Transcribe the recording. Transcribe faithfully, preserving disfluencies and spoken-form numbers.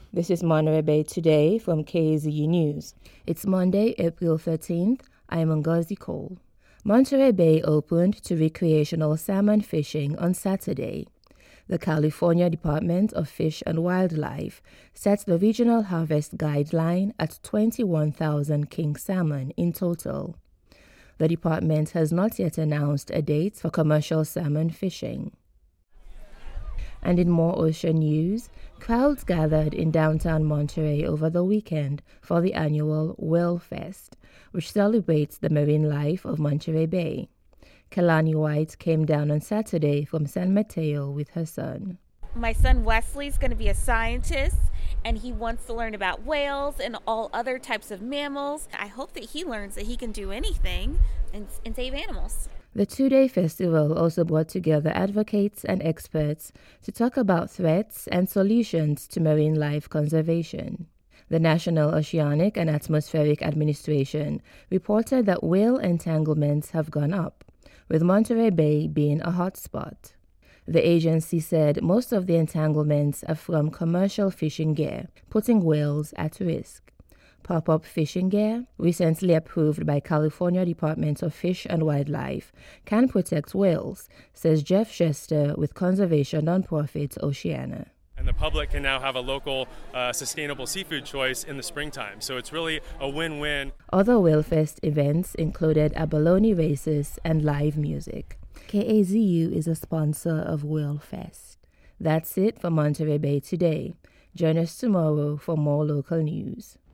This is Monterey Bay Today from K A Z U News. It's Monday, April thirteenth. I'm Ngozi Cole. Monterey Bay opened to recreational salmon fishing on Saturday. The California Department of Fish and Wildlife sets the regional harvest guideline at twenty-one thousand king salmon in total. The department has not yet announced a date for commercial salmon fishing. And in more ocean news, crowds gathered in downtown Monterey over the weekend for the annual Whale Fest, which celebrates the marine life of Monterey Bay. Kalani White came down on Saturday from San Mateo with her son. My son Wesley's going to be a scientist, and he wants to learn about whales and all other types of mammals. I hope that he learns that he can do anything and, and save animals. The two-day festival also brought together advocates and experts to talk about threats and solutions to marine life conservation. The National Oceanic and Atmospheric Administration reported that whale entanglements have gone up, with Monterey Bay being a hotspot. The agency said most of the entanglements are from commercial fishing gear, putting whales at risk. Pop-up fishing gear, recently approved by California Department of Fish and Wildlife, can protect whales, says Jeff Shester with conservation nonprofit Oceana. And the public can now have a local, uh, sustainable seafood choice in the springtime. So it's really a win-win. Other Whale Fest events included abalone races and live music. K A Z U is a sponsor of Whale Fest. That's it for Monterey Bay Today. Join us tomorrow for more local news.